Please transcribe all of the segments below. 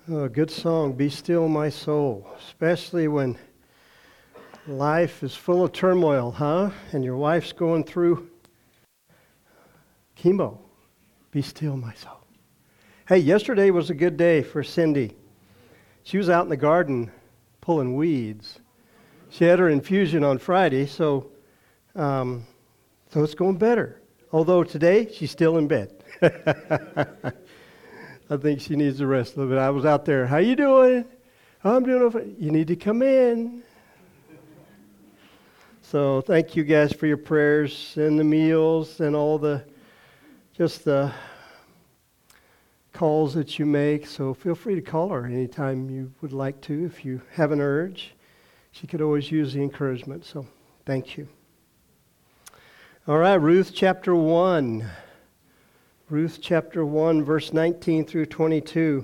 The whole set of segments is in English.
Oh, good song, Be Still My Soul, especially when life is full of turmoil, huh? And your wife's going through chemo. Be still my soul. Hey, yesterday was a good day for Cindy. She was out in the garden pulling weeds. She had her infusion on Friday, so it's going better. Although today, she's still in bed. I think she needs to rest a little bit. I was out there. How you doing? Oh, I'm doing okay. You need to come in. So thank you guys for your prayers and the meals and all the calls that you make. So feel free to call her anytime you would like to if you have an urge. She could always use the encouragement. So thank you. All right, Ruth chapter 1. Ruth chapter 1, verse 19 through 22.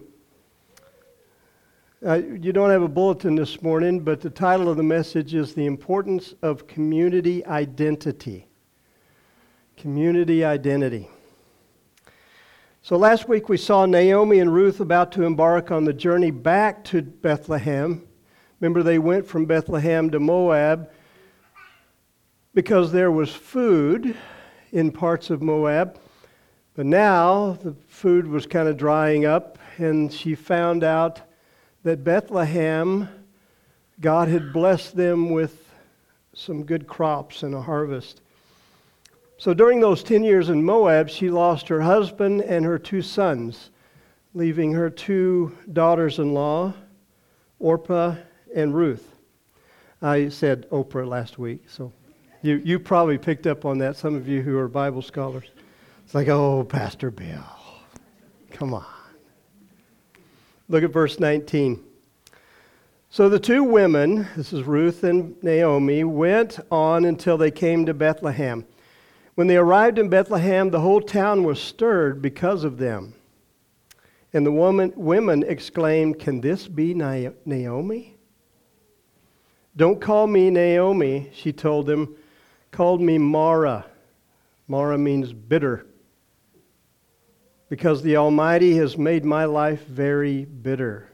You don't have a bulletin this morning, but the title of the message is The Importance of Community Identity. Community identity. So last week we saw Naomi and Ruth about to embark on the journey back to Bethlehem. Remember, they went from Bethlehem to Moab because there was food in parts of Moab. But now the food was kind of drying up, and she found out that Bethlehem, God had blessed them with some good crops and a harvest. So during those 10 years in Moab, she lost her husband and her 2 sons, leaving her 2 daughters-in-law, Orpah and Ruth. I said Oprah last week, so you probably picked up on that, some of you who are Bible scholars. It's like, oh, Pastor Bill, come on. Look at verse 19. So the 2 women, this is Ruth and Naomi, went on until they came to Bethlehem. When they arrived in Bethlehem, the whole town was stirred because of them. And the women exclaimed, "Can this be Naomi? Don't call me Naomi," she told them. "Call me Mara." Mara means bitter. Because the Almighty has made my life very bitter.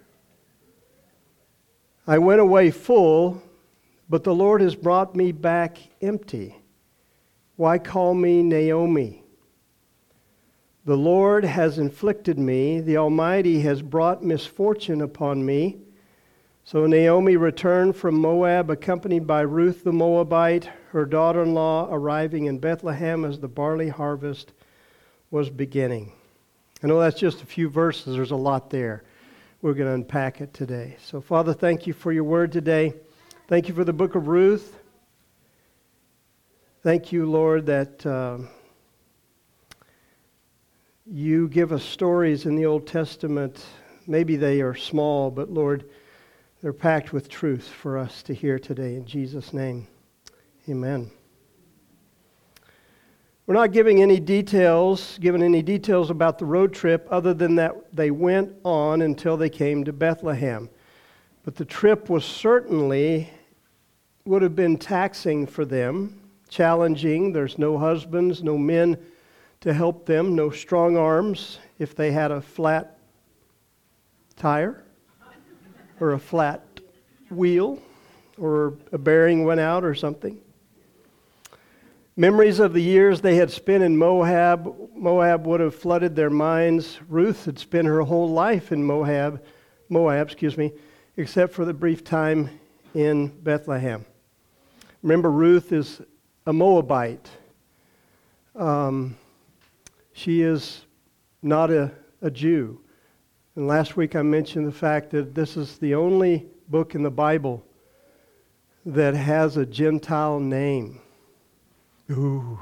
I went away full, but the Lord has brought me back empty. Why call me Naomi? The Lord has inflicted me. The Almighty has brought misfortune upon me. So Naomi returned from Moab, accompanied by Ruth the Moabite, her daughter-in-law, arriving in Bethlehem as the barley harvest was beginning. I know that's just a few verses. There's a lot there. We're going to unpack it today. So, Father, thank you for your word today. Thank you for the book of Ruth. Thank you, Lord, that you give us stories in the Old Testament. Maybe they are small, but, Lord, they're packed with truth for us to hear today. In Jesus' name, amen. We're not giving any details about the road trip other than that they went on until they came to Bethlehem. But the trip would have been taxing for them, challenging. There's no husbands, no men to help them, no strong arms if they had a flat tire or a flat wheel or a bearing went out or something. Memories of the years they had spent in Moab would have flooded their minds. Ruth had spent her whole life in Moab, except for the brief time in Bethlehem. Remember, Ruth is a Moabite. She is not a Jew. And last week I mentioned the fact that this is the only book in the Bible that has a Gentile name. Ooh.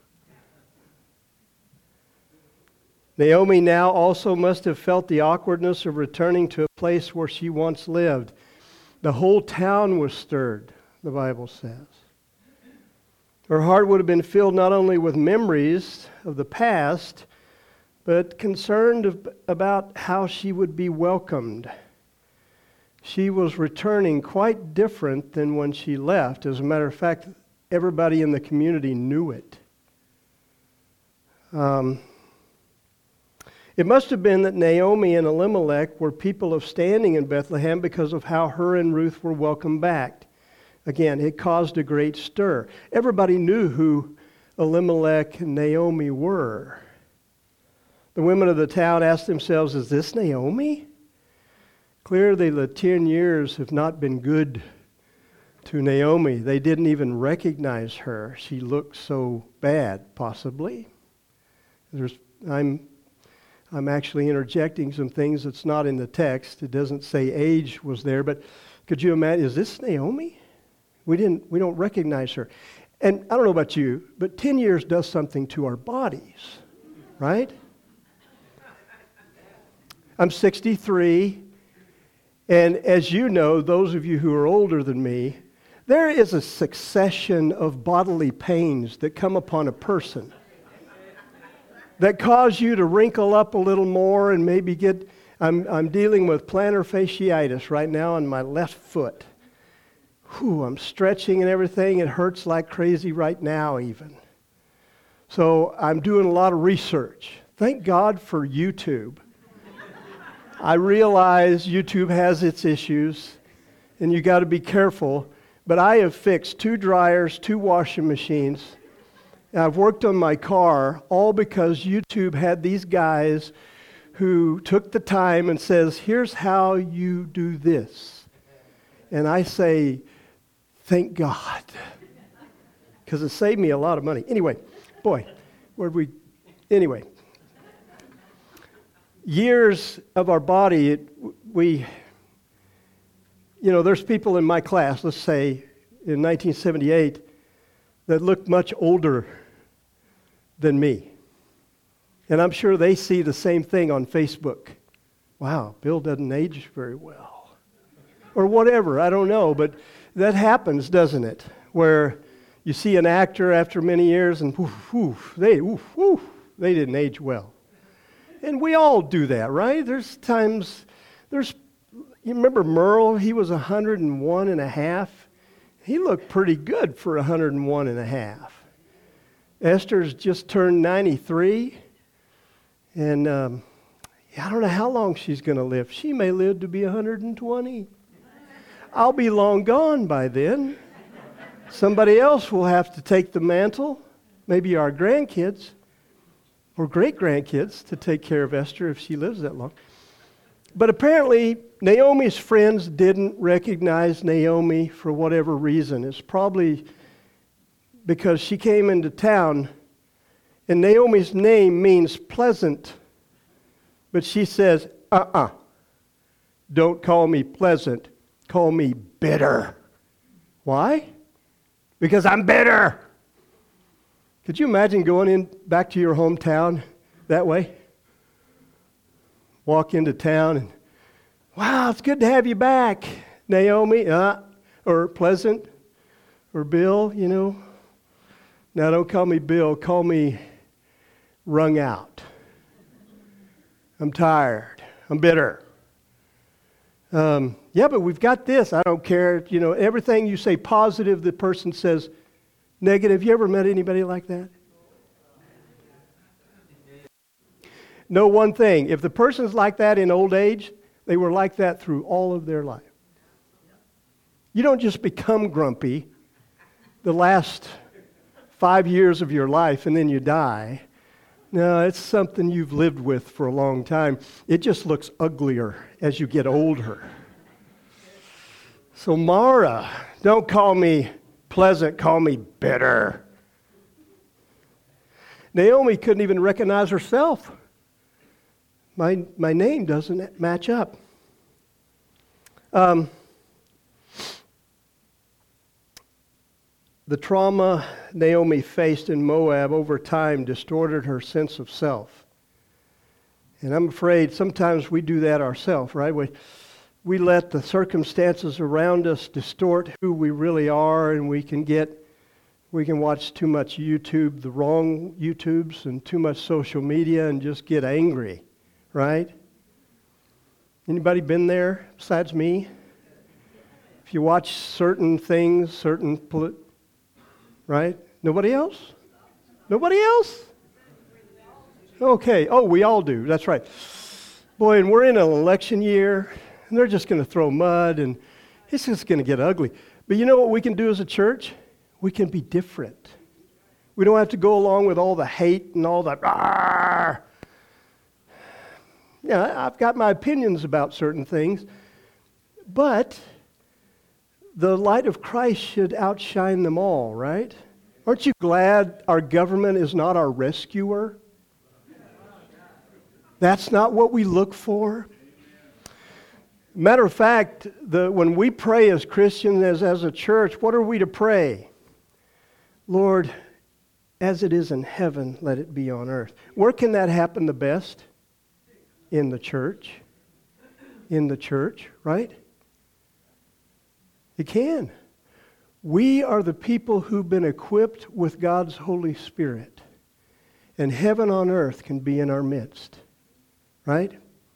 Naomi now also must have felt the awkwardness of returning to a place where she once lived. The whole town was stirred, the Bible says. Her heart would have been filled not only with memories of the past, but concerned about how she would be welcomed. She was returning quite different than when she left. As a matter of fact, everybody in the community knew it. It must have been that Naomi and Elimelech were people of standing in Bethlehem because of how her and Ruth were welcomed back. Again, it caused a great stir. Everybody knew who Elimelech and Naomi were. The women of the town asked themselves, is this Naomi? Clearly, the 10 years have not been good to Naomi. They didn't even recognize her. She looked so bad, possibly. I'm actually interjecting some things that's not in the text. It doesn't say age was there, but could you imagine, is this Naomi? We don't recognize her. And I don't know about you, but 10 years does something to our bodies, right? I'm 63, and as you know, those of you who are older than me, there is a succession of bodily pains that come upon a person that cause you to wrinkle up a little more and maybe get, I'm dealing with plantar fasciitis right now on my left foot. I'm stretching and everything. It hurts like crazy right now even. So I'm doing a lot of research. Thank God for YouTube. I realize YouTube has its issues and you got to be careful, but I have fixed 2 dryers, 2 washing machines. I've worked on my car all because YouTube had these guys who took the time and says, here's how you do this. And I say, thank God, because it saved me a lot of money. Anyway, years of our body, there's people in my class, let's say in 1978, that look much older than me. And I'm sure they see the same thing on Facebook. Wow, Bill doesn't age very well. Or whatever, I don't know, but that happens, doesn't it? Where you see an actor after many years and they didn't age well. And we all do that, right? You remember Merle? He was 101 and a half. He looked pretty good for 101 and a half. Esther's just turned 93. And I don't know how long she's going to live. She may live to be 120. I'll be long gone by then. Somebody else will have to take the mantle, maybe our grandkids or great-grandkids, to take care of Esther if she lives that long. But apparently, Naomi's friends didn't recognize Naomi for whatever reason. It's probably because she came into town, and Naomi's name means pleasant. But she says, don't call me pleasant, call me bitter. Why? Because I'm bitter. Could you imagine going back to your hometown that way? Walk into town and, wow, it's good to have you back, Naomi, or Pleasant, or Bill, Now don't call me Bill, call me wrung out. I'm tired, I'm bitter. Yeah, but we've got this, I don't care. Everything you say positive, the person says negative. You ever met anybody like that? Know one thing, if the person's like that in old age, they were like that through all of their life. You don't just become grumpy the last 5 years of your life and then you die. No, it's something you've lived with for a long time. It just looks uglier as you get older. So Mara, don't call me pleasant, call me bitter. Naomi couldn't even recognize herself. My name doesn't match up. The trauma Naomi faced in Moab over time distorted her sense of self. And I'm afraid sometimes we do that ourselves, right? We let the circumstances around us distort who we really are, and we can watch too much YouTube, the wrong YouTubes, and too much social media and just get angry, right? Anybody been there besides me? If you watch certain things, right? Nobody else? Nobody else? Okay. Oh, we all do. That's right. Boy, and we're in an election year, and they're just going to throw mud, and it's just going to get ugly. But you know what we can do as a church? We can be different. We don't have to go along with all the hate and all the "Arr!" Yeah, I've got my opinions about certain things, but the light of Christ should outshine them all, right? Aren't you glad our government is not our rescuer? That's not what we look for. Matter of fact, when we pray as Christians, as a church, what are we to pray? Lord, as it is in heaven, let it be on earth. Where can that happen the best? In the church. In the church, right? It can. We are the people who've been equipped with God's Holy Spirit. And heaven on earth can be in our midst. Right?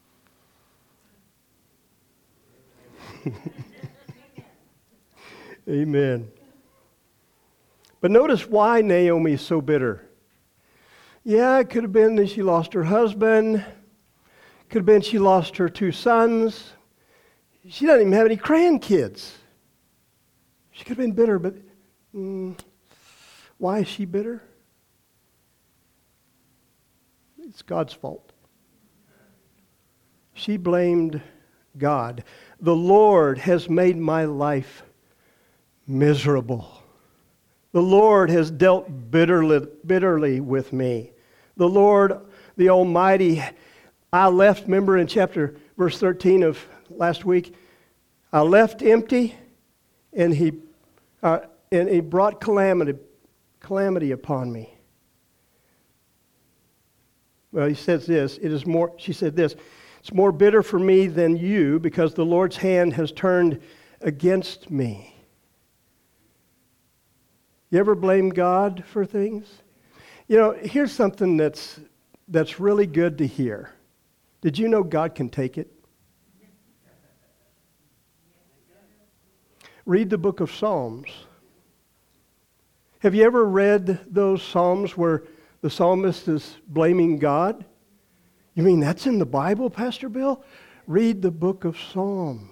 Amen. But notice why Naomi is so bitter. Yeah, it could have been that she lost her husband. Could have been she lost her 2 sons. She doesn't even have any grandkids. She could have been bitter, but why is she bitter? It's God's fault. She blamed God. The Lord has made my life miserable. The Lord has dealt bitterly with me. The Lord, the Almighty, I left, remember in verse 13 of last week, I left empty, and He brought calamity upon me. Well, he says this, she said this, it's more bitter for me than you because the Lord's hand has turned against me. You ever blame God for things? You know, here's something that's really good to hear. Did you know God can take it? Read the book of Psalms. Have you ever read those Psalms where the psalmist is blaming God? You mean that's in the Bible, Pastor Bill? Read the book of Psalms.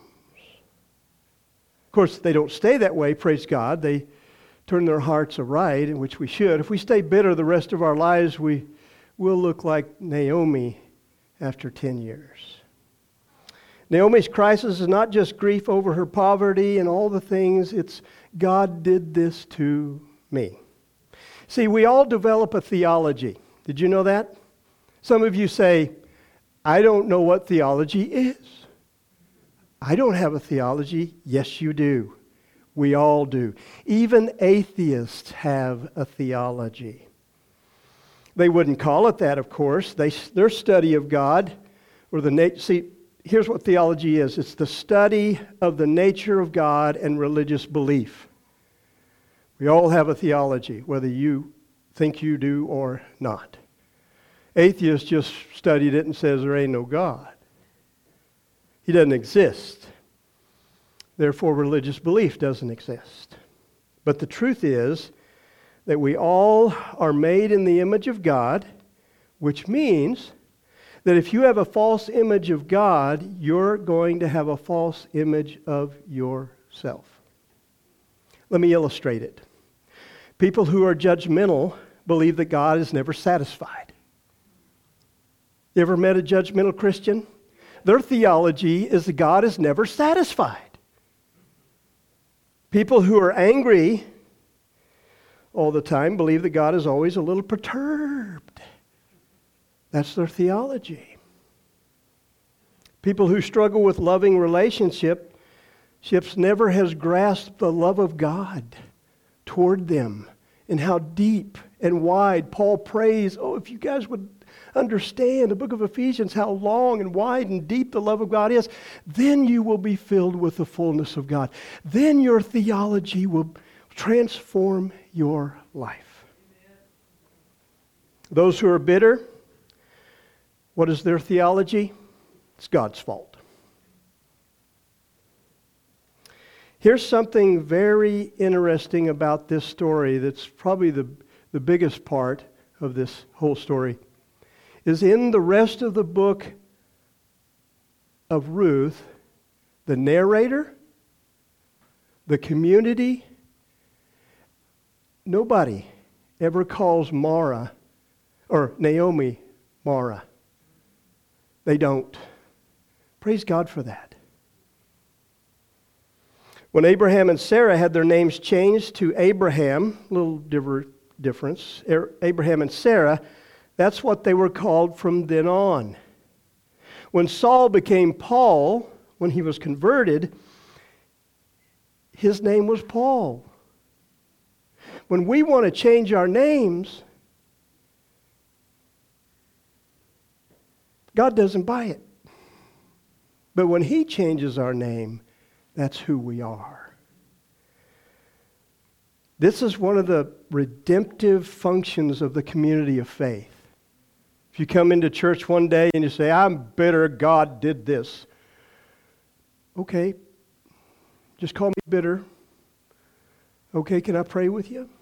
Of course, they don't stay that way, praise God. They turn their hearts aright, in which we should. If we stay bitter the rest of our lives, we will look like Naomi after 10 years. Naomi's crisis is not just grief over her poverty and all the things. It's God did this to me. See, we all develop a theology. Did you know that? Some of you say, I don't know what theology is. I don't have a theology. Yes, you do. We all do. Even atheists have a theology. They wouldn't call it that, of course. Their study of God, or here's what theology is. It's the study of the nature of God and religious belief. We all have a theology, whether you think you do or not. Atheists just studied it and says there ain't no God. He doesn't exist. Therefore, religious belief doesn't exist. But the truth is that we all are made in the image of God, which means that if you have a false image of God, you're going to have a false image of yourself. Let me illustrate it. People who are judgmental believe that God is never satisfied. You ever met a judgmental Christian? Their theology is that God is never satisfied. People who are angry all the time believe that God is always a little perturbed. That's their theology. People who struggle with loving relationships never has grasped the love of God toward them and how deep and wide. Paul prays, if you guys would understand the book of Ephesians, how long and wide and deep the love of God is, then you will be filled with the fullness of God. Then your theology will transform your life. Amen. Those who are bitter, what is their theology? It's God's fault. Here's something very interesting about this story that's probably the biggest part of this whole story. is in the rest of the book of Ruth, the narrator, the community, nobody ever calls Mara or Naomi Mara. They don't. Praise God for that. When Abraham and Sarah had their names changed to Abraham, a little difference, Abraham and Sarah, that's what they were called from then on. When Saul became Paul, when he was converted, his name was Paul. When we want to change our names, God doesn't buy it. But when He changes our name, that's who we are. This is one of the redemptive functions of the community of faith. If you come into church one day and you say, I'm bitter, God did this. Okay, just call me bitter. Okay, can I pray with you?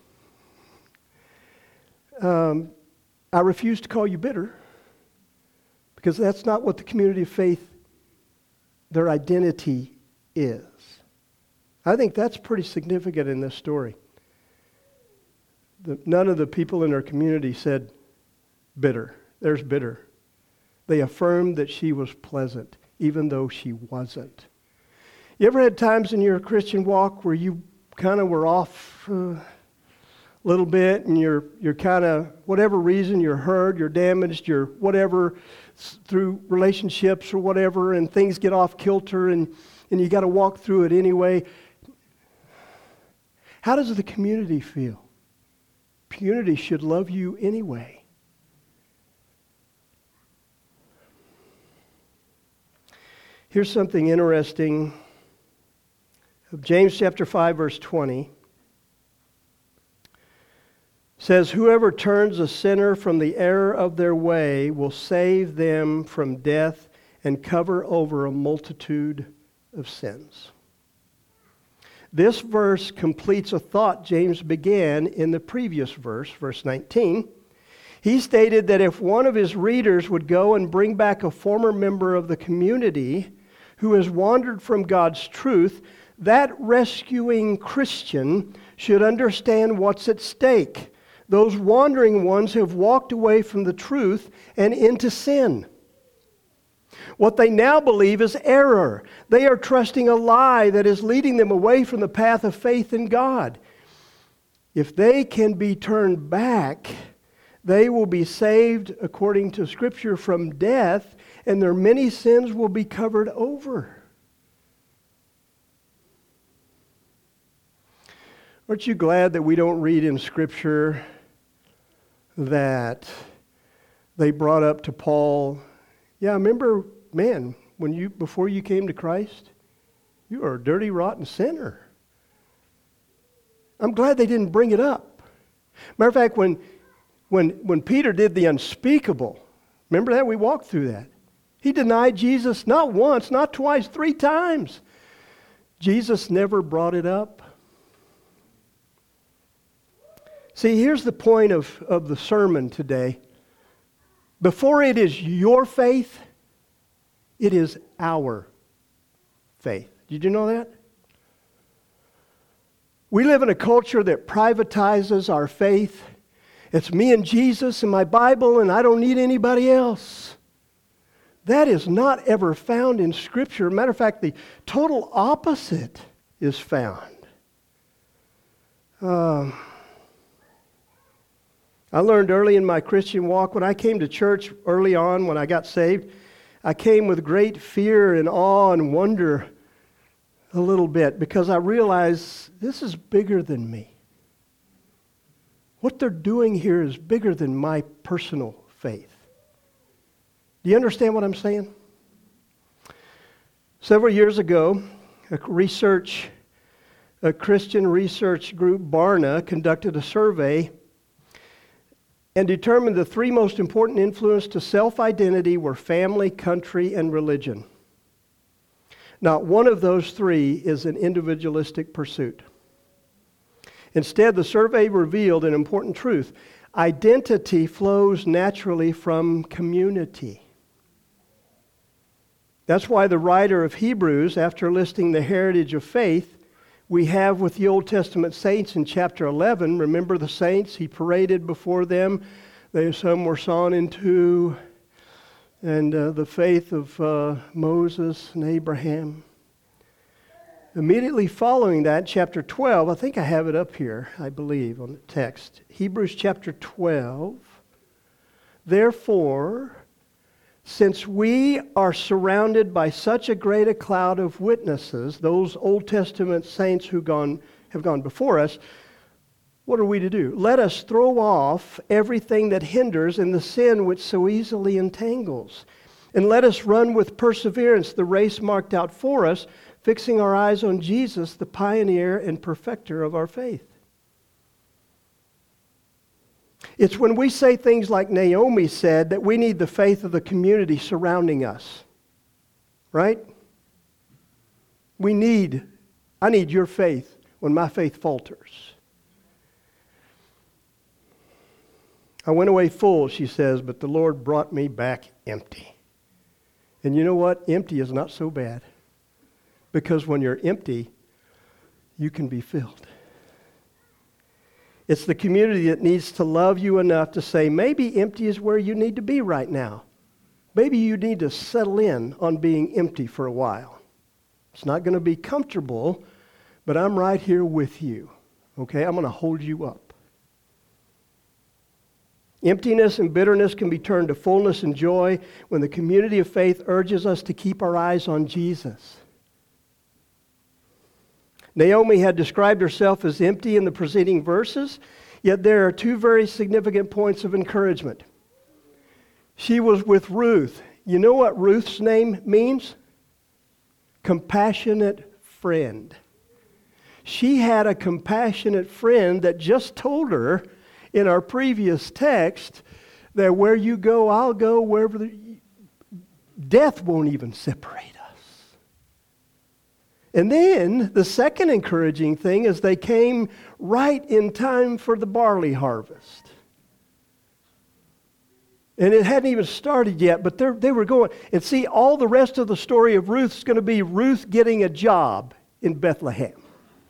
I refuse to call you bitter because that's not what the community of faith, their identity is. I think that's pretty significant in this story. None of the people in our community said bitter. There's bitter. They affirmed that she was pleasant, even though she wasn't. You ever had times in your Christian walk where you kind of were off a little bit and you're kind of, whatever reason, you're hurt, you're damaged, you're whatever, through relationships or whatever, and things get off kilter and you got to walk through it anyway. How does the community feel? Community should love you anyway. Here's something interesting. James chapter 5, verse 20 says, whoever turns a sinner from the error of their way will save them from death and cover over a multitude of sins. This verse completes a thought James began in the previous verse, verse 19. He stated that if one of his readers would go and bring back a former member of the community who has wandered from God's truth, that rescuing Christian should understand what's at stake. Those wandering ones have walked away from the truth and into sin. What they now believe is error. They are trusting a lie that is leading them away from the path of faith in God. If they can be turned back, they will be saved, according to Scripture, from death, and their many sins will be covered over. Aren't you glad that we don't read in Scripture that they brought up to Paul, yeah, remember, man, before you came to Christ, you were a dirty, rotten sinner. I'm glad they didn't bring it up. Matter of fact, when Peter did the unspeakable, remember that? We walked through that. He denied Jesus not once, not twice, 3 times. Jesus never brought it up. See, here's the point of the sermon today. Before it is your faith, it is our faith. Did you know that? We live in a culture that privatizes our faith. It's me and Jesus and my Bible, and I don't need anybody else. That is not ever found in Scripture. Matter of fact, the total opposite is found. I learned early in my Christian walk, when I came to church early on, when I got saved, I came with great fear and awe and wonder a little bit because I realized this is bigger than me. What they're doing here is bigger than my personal faith. Do you understand what I'm saying? Several years ago, a Christian research group, Barna, conducted a survey and determined the 3 most important influences to self-identity were family, country, and religion. Not one of those 3 is an individualistic pursuit. Instead, the survey revealed an important truth. Identity flows naturally from community. That's why the writer of Hebrews, after listing the heritage of faith we have with the Old Testament saints in chapter 11, remember the saints? He paraded before them. Some were sawn in two, and the faith of Moses and Abraham. Immediately following that, chapter 12, I think I have it up here, I believe, on the text. Hebrews chapter 12. Therefore, since we are surrounded by such a great a cloud of witnesses, those Old Testament saints who have gone before us, what are we to do? Let us throw off everything that hinders and the sin which so easily entangles. And let us run with perseverance the race marked out for us, fixing our eyes on Jesus, the pioneer and perfecter of our faith. It's when we say things like Naomi said that we need the faith of the community surrounding us. Right? I need your faith when my faith falters. I went away full, she says, but the Lord brought me back empty. And you know what? Empty is not so bad. Because when you're empty, you can be filled. It's the community that needs to love you enough to say, maybe empty is where you need to be right now. Maybe you need to settle in on being empty for a while. It's not going to be comfortable, but I'm right here with you. Okay? I'm going to hold you up. Emptiness and bitterness can be turned to fullness and joy when the community of faith urges us to keep our eyes on Jesus. Naomi had described herself as empty in the preceding verses, yet there are two very significant points of encouragement. She was with Ruth. You know what Ruth's name means? Compassionate friend. She had a compassionate friend that just told her in our previous text that where you go, I'll go, wherever death won't even separate us. And then the second encouraging thing is they came right in time for the barley harvest. And it hadn't even started yet, but they were going. And see, all the rest of the story of Ruth is going to be Ruth getting a job in Bethlehem.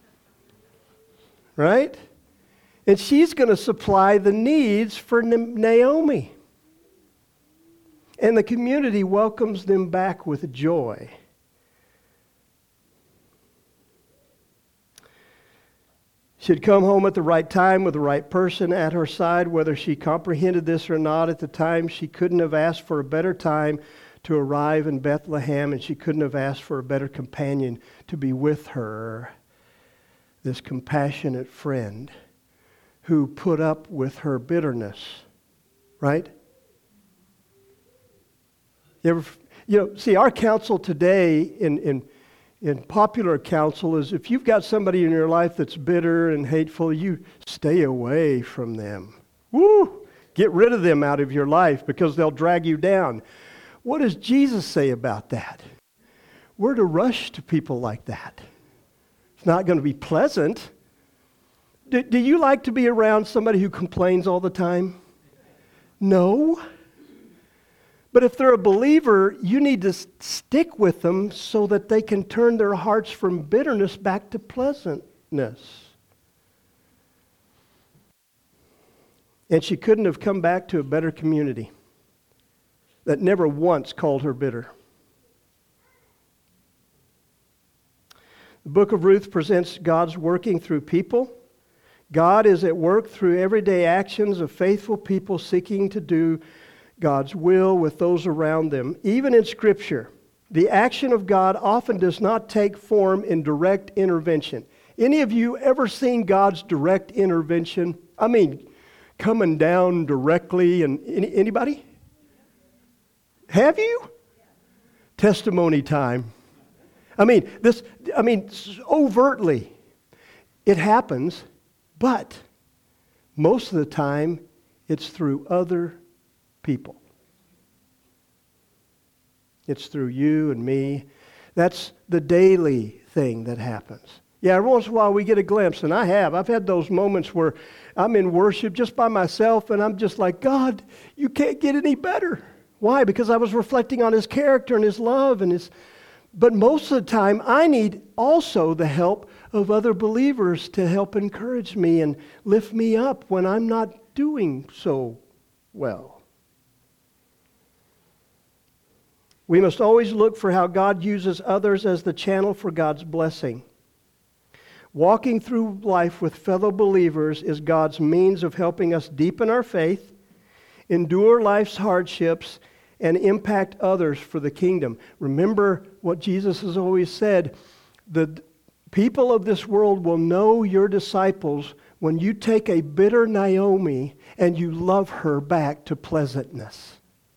Right? And she's going to supply the needs for Naomi. And the community welcomes them back with joy. She'd come home at the right time with the right person at her side. Whether she comprehended this or not at the time, she couldn't have asked for a better time to arrive in Bethlehem, and she couldn't have asked for a better companion to be with her, this compassionate friend who put up with her bitterness. Right? See, our counsel today in popular counsel is if you've got somebody in your life that's bitter and hateful, you stay away from them. Woo! Get rid of them out of your life because they'll drag you down. What does Jesus say about that? We're to rush to people like that. It's not going to be pleasant. Do you like to be around somebody who complains all the time? No. But if they're a believer, you need to stick with them so that they can turn their hearts from bitterness back to pleasantness. And she couldn't have come back to a better community that never once called her bitter. The book of Ruth presents God's working through people. God is at work through everyday actions of faithful people seeking to do God's will with those around them. Even in Scripture, the action of God often does not take form in direct intervention. Any of you ever seen God's direct intervention? I mean, coming down directly, and anybody? Have you? Testimony time. Overtly, it happens, but most of the time, it's through other people. It's through you and me. That's the daily thing that happens. Yeah, every once in a while we get a glimpse, and I have. I've had those moments where I'm in worship just by myself, and I'm just like, God, you can't get any better. Why? Because I was reflecting on His character and His love and His... But most of the time, I need also the help of other believers to help encourage me and lift me up when I'm not doing so well. We must always look for how God uses others as the channel for God's blessing. Walking through life with fellow believers is God's means of helping us deepen our faith, endure life's hardships, and impact others for the kingdom. Remember what Jesus has always said, the people of this world will know your disciples when you take a bitter Naomi and you love her back to pleasantness.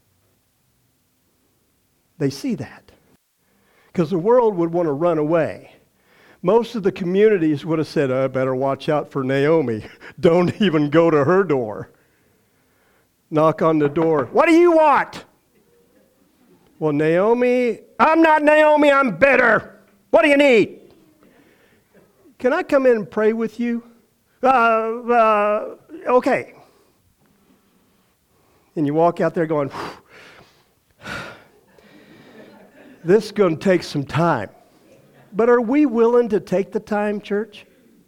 They see that. Because the world would want to run away. Most of the communities would have said, I better watch out for Naomi. Don't even go to her door. Knock on the door. What do you want? Well, Naomi, I'm not Naomi, I'm bitter. What do you need? Can I come in and pray with you? Okay. And you walk out there going, this is going to take some time. But are we willing to take the time, church?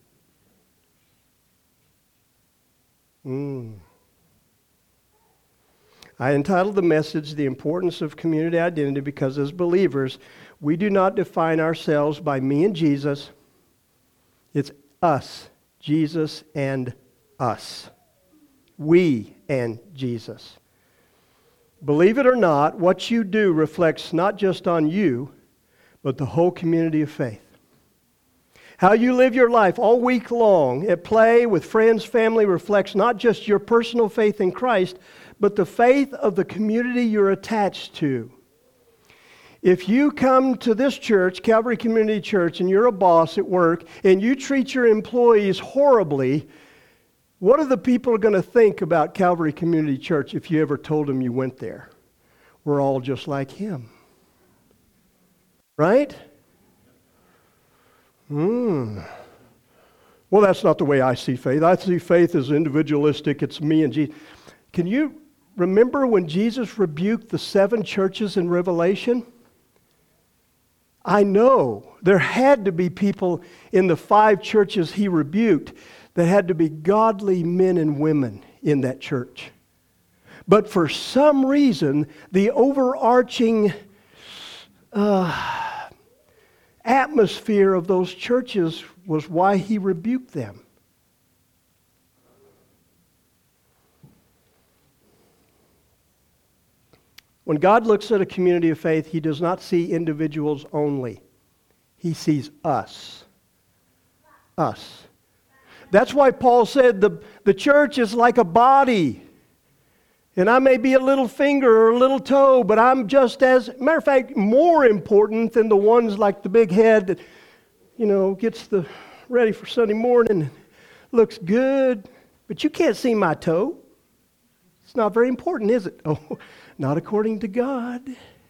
I entitled the message, The Importance of Community Identity, because as believers, we do not define ourselves by me and Jesus. It's us, Jesus and us. We and Jesus. Believe it or not, what you do reflects not just on you, but the whole community of faith. How you live your life all week long at play with friends, family reflects not just your personal faith in Christ, but the faith of the community you're attached to. If you come to this church, Calvary Community Church, and you're a boss at work, and you treat your employees horribly, what are the people going to think about Calvary Community Church if you ever told them you went there? We're all just like him. Right? Well, that's not the way I see faith. I see faith as individualistic. It's me and Jesus. Can you remember when Jesus rebuked the 7 churches in Revelation? I know there had to be people in the 5 churches he rebuked that had to be godly men and women in that church. But for some reason, the overarching atmosphere of those churches was why he rebuked them. When God looks at a community of faith, He does not see individuals only. He sees us. Us. That's why Paul said the church is like a body. And I may be a little finger or a little toe, but I'm just as, matter of fact, more important than the ones like the big head that, gets ready for Sunday morning and looks good. But you can't see my toe. It's not very important, is it? Oh, not according to God.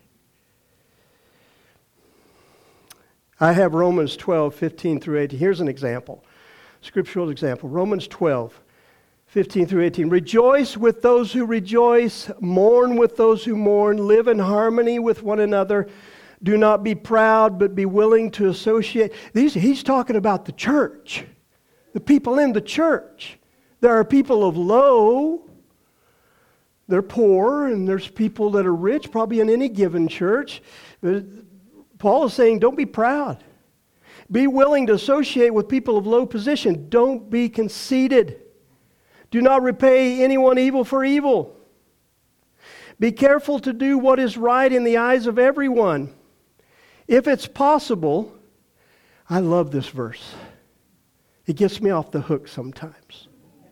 I have Romans 12, 15 through 18. Here's an example, scriptural example. Romans 12, 15 through 18. Rejoice with those who rejoice, mourn with those who mourn, live in harmony with one another. Do not be proud, but be willing to associate. He's talking about the church, the people in the church. There are people of low, they're poor, and there's people that are rich, probably in any given church. Paul is saying, don't be proud. Be willing to associate with people of low position. Don't be conceited. Do not repay anyone evil for evil. Be careful to do what is right in the eyes of everyone. If it's possible, I love this verse. It gets me off the hook sometimes.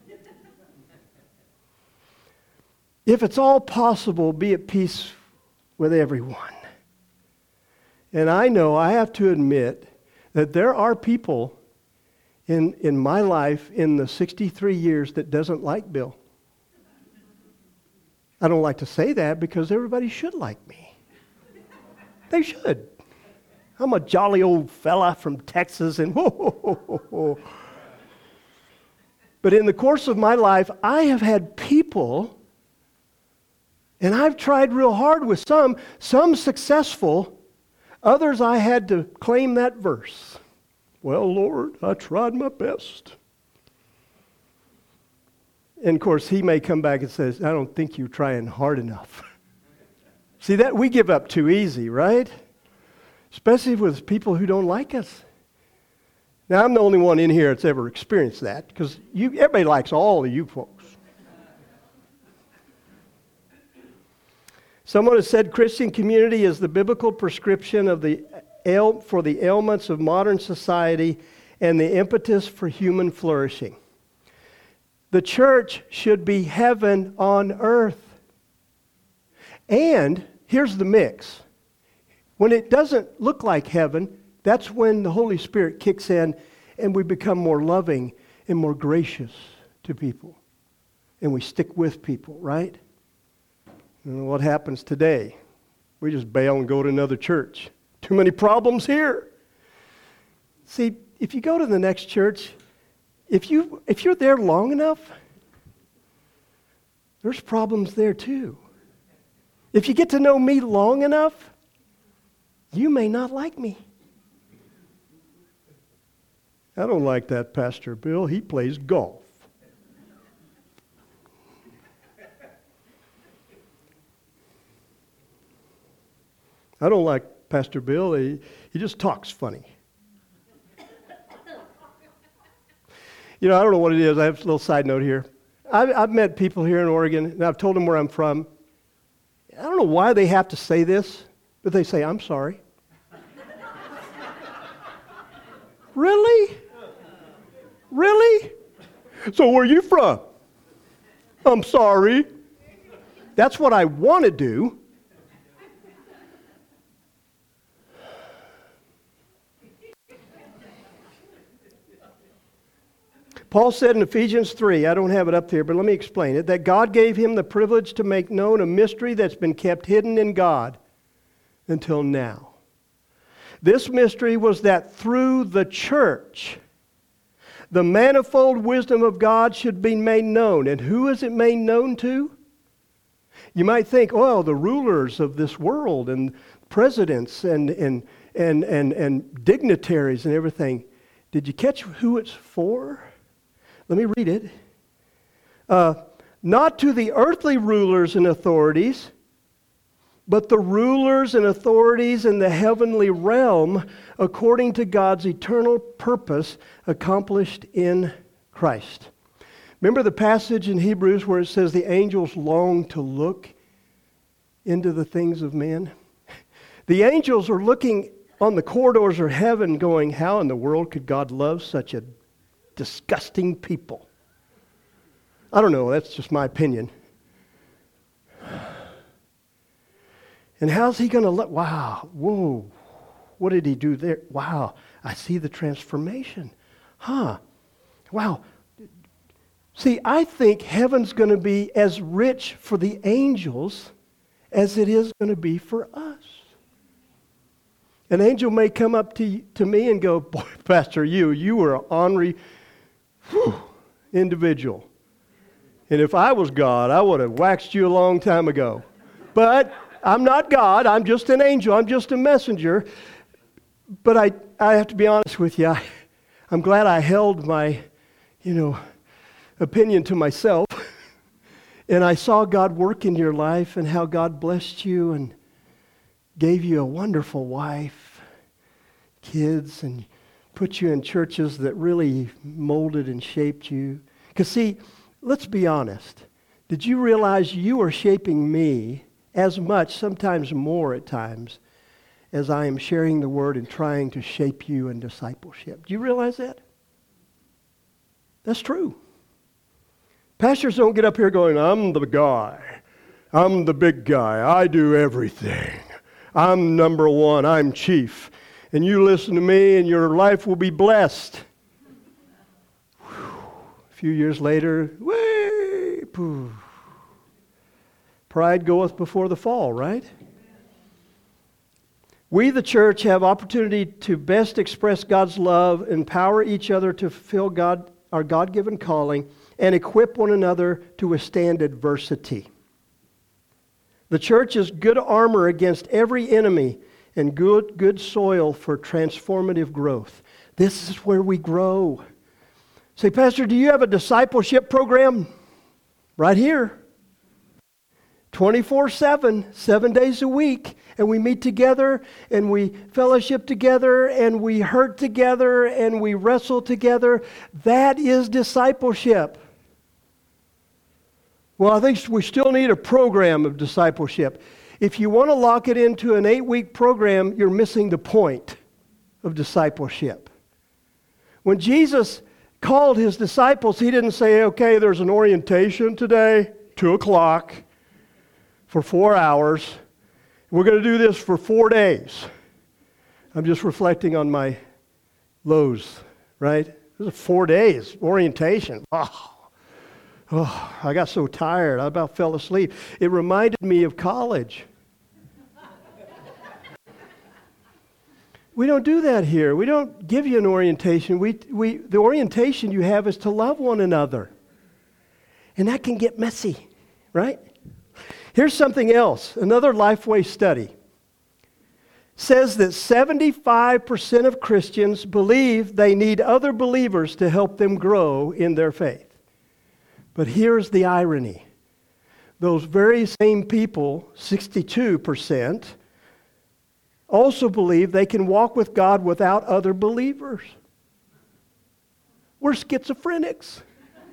If it's all possible, be at peace with everyone. And I know, I have to admit, that there are people in my life in the 63 years that doesn't like Bill. I don't like to say that because everybody should like me. They should. I'm a jolly old fella from Texas, and whoa. But in the course of my life, I have had people, and I've tried real hard with some successful, others I had to claim that verse. Well, Lord, I tried my best. And of course, he may come back and says, I don't think you're trying hard enough. See, that we give up too easy, right? Especially with people who don't like us. Now, I'm the only one in here that's ever experienced that, because everybody likes all of you folks. Someone has said Christian community is the biblical prescription for the ailments of modern society and the impetus for human flourishing. The church should be heaven on earth. And here's the mix. When it doesn't look like heaven, that's when the Holy Spirit kicks in and we become more loving and more gracious to people. And we stick with people, right? And what happens today? We just bail and go to another church. Too many problems here. See, if you go to the next church, if you're there long enough, there's problems there too. If you get to know me long enough, you may not like me. I don't like that Pastor Bill. He plays golf. I don't like Pastor Bill. He just talks funny. I don't know what it is. I have a little side note here. I've met people here in Oregon, and I've told them where I'm from. I don't know why they have to say this, but they say, I'm sorry. Really? Really? So where are you from? I'm sorry. That's what I want to do. Paul said in Ephesians 3, I don't have it up there, but let me explain it, that God gave him the privilege to make known a mystery that's been kept hidden in God until now. This mystery was that through the church, the manifold wisdom of God should be made known. And who is it made known to? You might think, well, the rulers of this world and presidents and dignitaries and everything. Did you catch who it's for? Let me read it. Not to the earthly rulers and authorities, but the rulers and authorities in the heavenly realm, according to God's eternal purpose accomplished in Christ. Remember the passage in Hebrews where it says the angels long to look into the things of men? The angels are looking on the corridors of heaven going, how in the world could God love such a disgusting people? I don't know, that's just my opinion. And how's he going to let, wow, whoa, what did he do there? Wow, I see the transformation. Wow. See, I think heaven's going to be as rich for the angels as it is going to be for us. An angel may come up to me and go, boy, Pastor, you were an ornery individual. And if I was God, I would have waxed you a long time ago. But I'm not God. I'm just an angel. I'm just a messenger. But I have to be honest with you. I'm glad I held my, opinion to myself. And I saw God work in your life and how God blessed you and gave you a wonderful wife, kids, and put you in churches that really molded and shaped you. Because see, let's be honest. Did you realize you are shaping me as much, sometimes more at times, as I am sharing the word and trying to shape you in discipleship? Do you realize that? That's true. Pastors don't get up here going, I'm the guy. I'm the big guy. I do everything. I'm number one. I'm chief. And you listen to me and your life will be blessed. Whew. A few years later, way, poof. Pride goeth before the fall, right? We, the church, have opportunity to best express God's love, empower each other to fulfill our God-given calling, and equip one another to withstand adversity. The church is good armor against every enemy and good soil for transformative growth. This is where we grow. Say, Pastor, do you have a discipleship program? Right here. 24/7, 7 days a week. And we meet together and we fellowship together and we hurt together and we wrestle together. That is discipleship. Well, I think we still need a program of discipleship. If you want to lock it into an 8-week program, you're missing the point of discipleship. When Jesus called his disciples, he didn't say, okay, there's an orientation today, 2 o'clock, for 4 hours. We're going to do this for 4 days. I'm just reflecting on my lows, right? It was 4 days, orientation. Oh, I got so tired, I about fell asleep. It reminded me of college. We don't do that here. We don't give you an orientation. The orientation you have is to love one another. And that can get messy, right? Here's something else. Another Lifeway study says that 75% of Christians believe they need other believers to help them grow in their faith. But here's the irony. Those very same people, 62%, also believe they can walk with God without other believers. We're schizophrenics.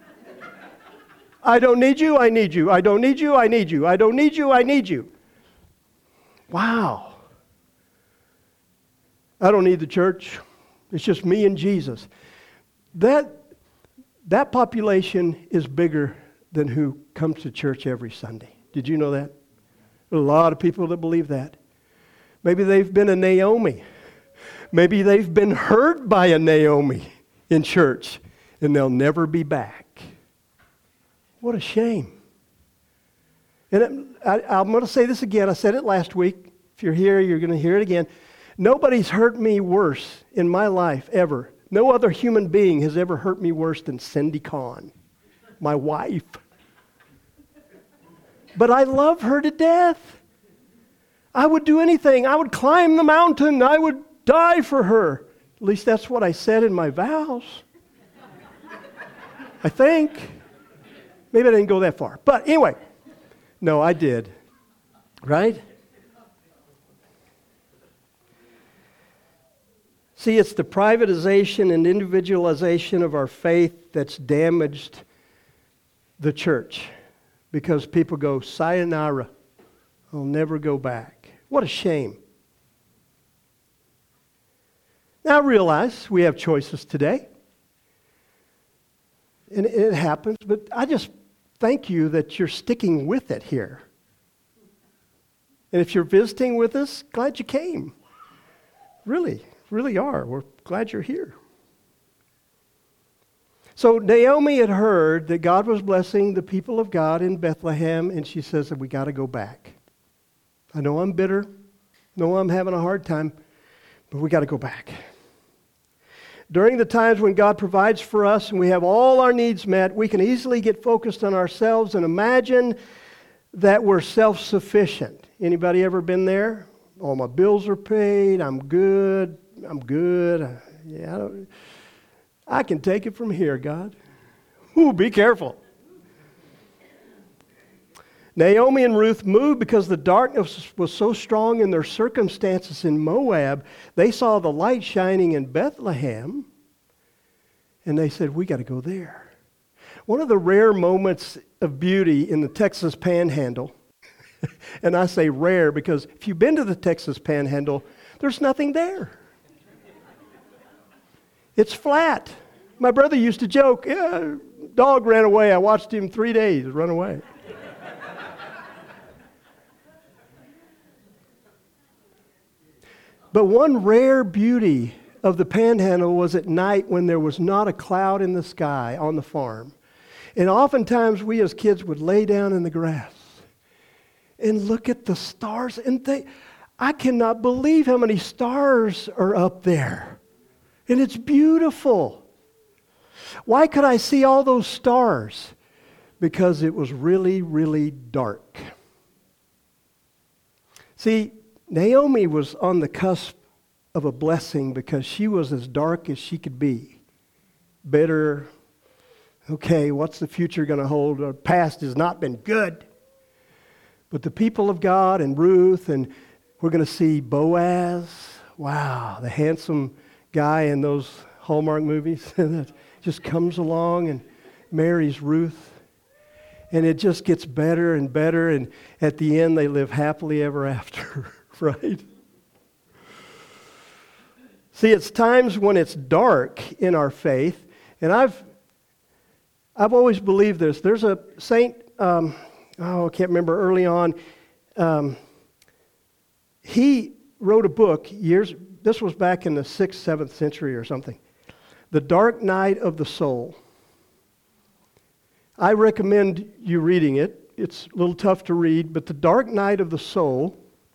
I don't need you, I need you. I don't need you, I need you. I don't need you, I need you. Wow. I don't need the church. It's just me and Jesus. That population is bigger than who comes to church every Sunday. Did you know that? There are a lot of people that believe that. Maybe they've been a Naomi. Maybe they've been hurt by a Naomi in church, and they'll never be back. What a shame. And I'm going to say this again. I said it last week. If you're here, you're going to hear it again. Nobody's hurt me worse in my life ever. No other human being has ever hurt me worse than Cindy Kahn, my wife. But I love her to death. I would do anything. I would climb the mountain. I would die for her. At least that's what I said in my vows. I think. Maybe I didn't go that far. But anyway, no, I did. Right? See, it's the privatization and individualization of our faith that's damaged the church. Because people go, sayonara, I'll never go back. What a shame. Now I realize we have choices today. And it happens, but I just thank you that you're sticking with it here. And if you're visiting with us, glad you came. Really are. We're glad you're here. So Naomi had heard that God was blessing the people of God in Bethlehem, and she says that we got to go back. I know I'm bitter. I know I'm having a hard time, but we got to go back. During the times when God provides for us and we have all our needs met, we can easily get focused on ourselves and imagine that we're self-sufficient. Anybody ever been there? All my bills are paid. I'm good. Yeah, I can take it from here, God. Ooh, be careful. Naomi and Ruth moved because the darkness was so strong in their circumstances in Moab. They saw the light shining in Bethlehem, and they said, we got to go there. One of the rare moments of beauty in the Texas Panhandle, and I say rare because if you've been to the Texas Panhandle, there's nothing there. It's flat. My brother used to joke, yeah, dog ran away. I watched him 3 days run away. But one rare beauty of the Panhandle was at night when there was not a cloud in the sky on the farm. And oftentimes we as kids would lay down in the grass and look at the stars. And I cannot believe how many stars are up there. And it's beautiful. Why could I see all those stars? Because it was really, really dark. See, Naomi was on the cusp of a blessing because she was as dark as she could be. Bitter. Okay, what's the future going to hold? Our past has not been good. But the people of God and Ruth, and we're going to see Boaz. Wow, the handsome guy in those Hallmark movies that just comes along and marries Ruth. And it just gets better and better, and at the end they live happily ever after, right? See, it's times when it's dark in our faith, and I've always believed this. There's a saint, I can't remember, early on, he wrote a book this was back in the 6th, 7th century or something, The Dark Night of the Soul. I recommend you reading it. It's a little tough to read, but The Dark Night of the Soul.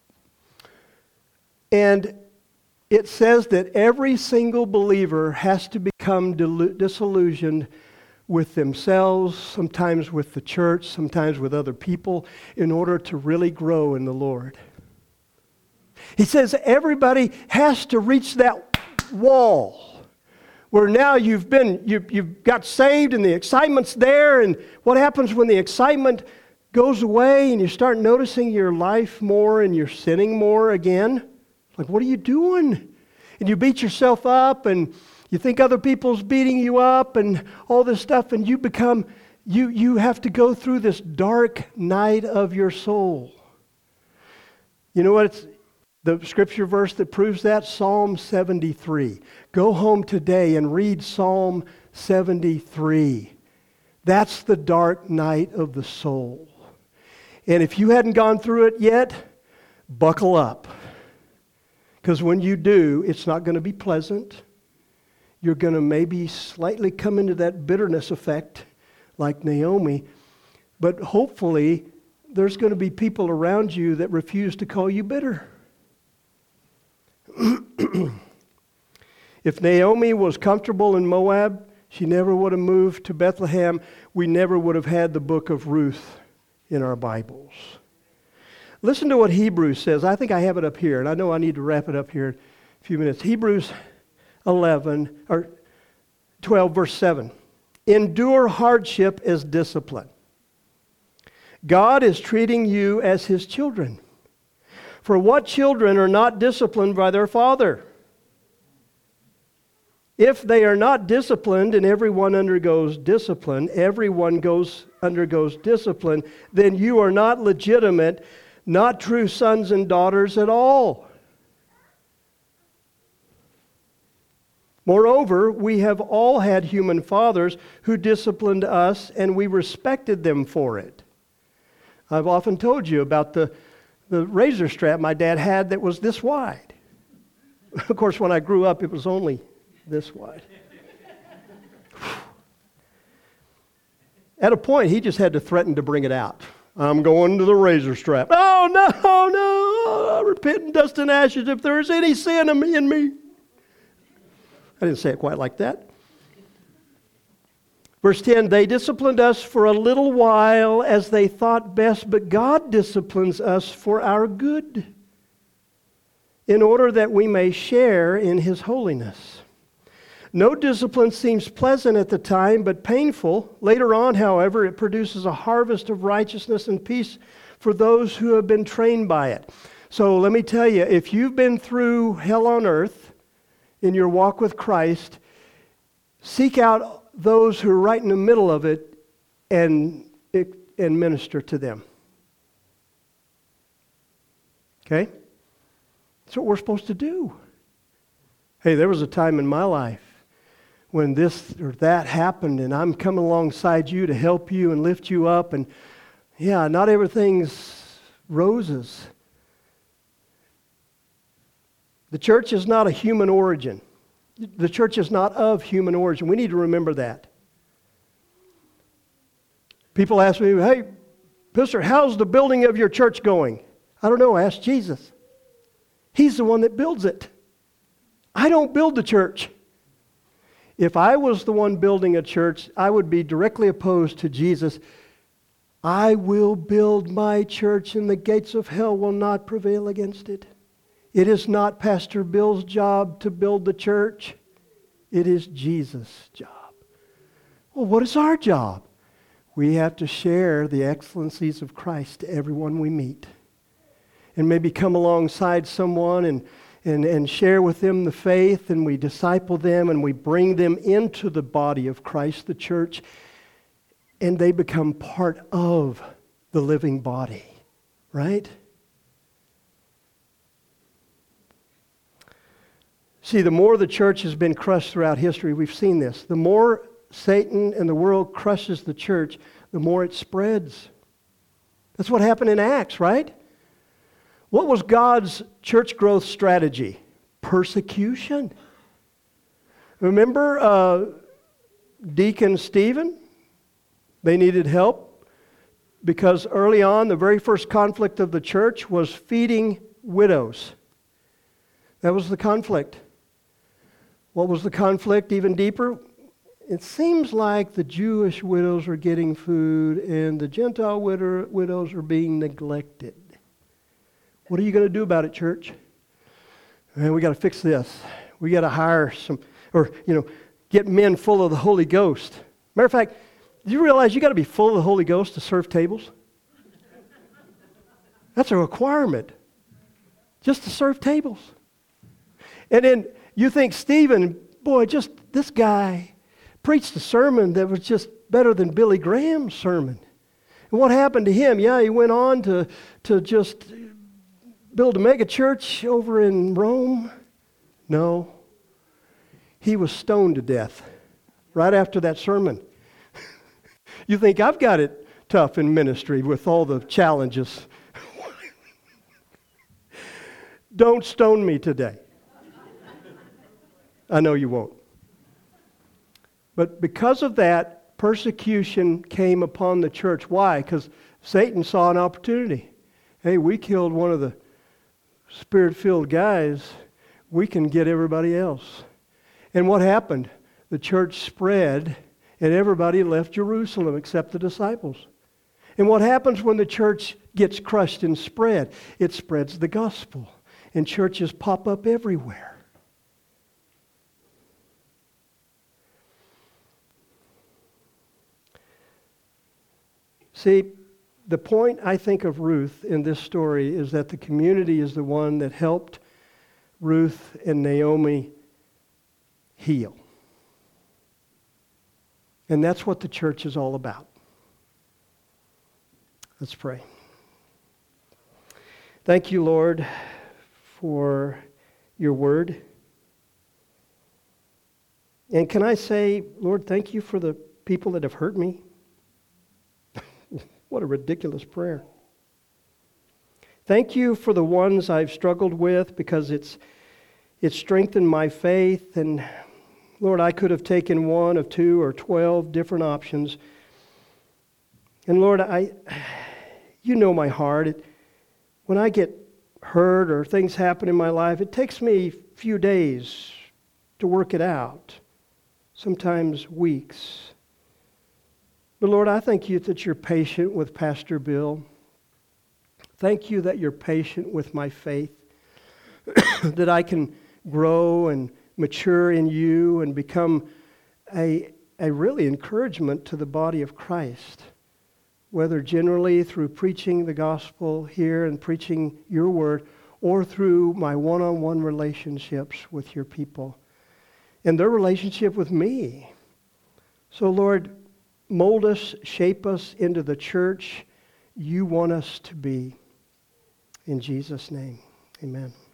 And it says that every single believer has to become disillusioned with themselves, sometimes with the church, sometimes with other people, in order to really grow in the Lord. He says everybody has to reach that wall where now you've got saved and the excitement's there, and what happens when the excitement goes away and you start noticing your life more and you're sinning more again? Like, what are you doing? And you beat yourself up and you think other people's beating you up and all this stuff, and you have to go through this dark night of your soul. You know what? The scripture verse that proves that? Psalm 73. Go home today and read Psalm 73. That's the dark night of the soul. And if you hadn't gone through it yet, buckle up. Because when you do, it's not going to be pleasant. You're going to maybe slightly come into that bitterness effect like Naomi. But hopefully, there's going to be people around you that refuse to call you bitter. If Naomi was comfortable in Moab, she never would have moved to Bethlehem. We never would have had the book of Ruth in our Bibles. Listen to what Hebrews says. I think I have it up here, and I know I need to wrap it up here in a few minutes. Hebrews 12, verse 7. Endure hardship as discipline. God is treating you as His children. For what children are not disciplined by their father? If they are not disciplined, and everyone undergoes discipline, undergoes discipline, then you are not legitimate, not true sons and daughters at all. Moreover, we have all had human fathers who disciplined us, and we respected them for it. I've often told you about the razor strap my dad had that was this wide. Of course, when I grew up, it was only this wide. At a point, he just had to threaten to bring it out. I'm going to the razor strap. Oh, no, I repent in dust and ashes if there is any sin in me. I didn't say it quite like that. Verse 10, they disciplined us for a little while as they thought best, but God disciplines us for our good, in order that we may share in His holiness. No discipline seems pleasant at the time, but painful. Later on, however, it produces a harvest of righteousness and peace for those who have been trained by it. So let me tell you, if you've been through hell on earth in your walk with Christ, seek out those who are right in the middle of it and minister to them. Okay? That's what we're supposed to do. Hey, there was a time in my life when this or that happened, and I'm coming alongside you to help you and lift you up, and yeah, not everything's roses. The church is not a human origin. The church is not of human origin. We need to remember that. People ask me, hey, Pastor, how's the building of your church going? I don't know, ask Jesus. He's the one that builds it. I don't build the church. If I was the one building a church, I would be directly opposed to Jesus. I will build my church and the gates of hell will not prevail against it. It is not Pastor Bill's job to build the church. It is Jesus' job. Well, what is our job? We have to share the excellencies of Christ to everyone we meet. And maybe come alongside someone and share with them the faith, and we disciple them and we bring them into the body of Christ, the church, and they become part of the living body, right? See, the more the church has been crushed throughout history, we've seen this. The more Satan and the world crushes the church, the more it spreads. That's what happened in Acts, right? What was God's church growth strategy? Persecution. Remember Deacon Stephen? They needed help because early on, the very first conflict of the church was feeding widows. That was the conflict. What was the conflict even deeper? It seems like the Jewish widows are getting food and the Gentile widows are being neglected. What are you going to do about it, church? Man, we got to fix this. We got to hire some, get men full of the Holy Ghost. Matter of fact, do you realize you got to be full of the Holy Ghost to serve tables? That's a requirement, just to serve tables. And then you think Stephen, boy, just this guy preached a sermon that was just better than Billy Graham's sermon. And what happened to him? Yeah, he went on to just build a mega church over in Rome? No. He was stoned to death right after that sermon. You think I've got it tough in ministry with all the challenges. Don't stone me today. I know you won't. But because of that, persecution came upon the church. Why? Because Satan saw an opportunity. Hey, we killed one of the Spirit-filled guys. We can get everybody else. And what happened? The church spread, and everybody left Jerusalem except the disciples. And what happens when the church gets crushed and spread? It spreads the gospel, and churches pop up everywhere. See, the point, I think, of Ruth in this story is that the community is the one that helped Ruth and Naomi heal. And that's what the church is all about. Let's pray. Thank you, Lord, for your word. And can I say, Lord, thank you for the people that have hurt me. What a ridiculous prayer. Thank you for the ones I've struggled with because it's strengthened my faith. And Lord, I could have taken one of 2 or 12 different options. And Lord, you know my heart. When I get hurt or things happen in my life, it takes me a few days to work it out, sometimes weeks. But Lord, I thank you that you're patient with Pastor Bill. Thank you that you're patient with my faith, that I can grow and mature in you and become a really encouragement to the body of Christ, whether generally through preaching the gospel here and preaching your word, or through my one-on-one relationships with your people and their relationship with me. So Lord, mold us, shape us into the church you want us to be. In Jesus' name, amen.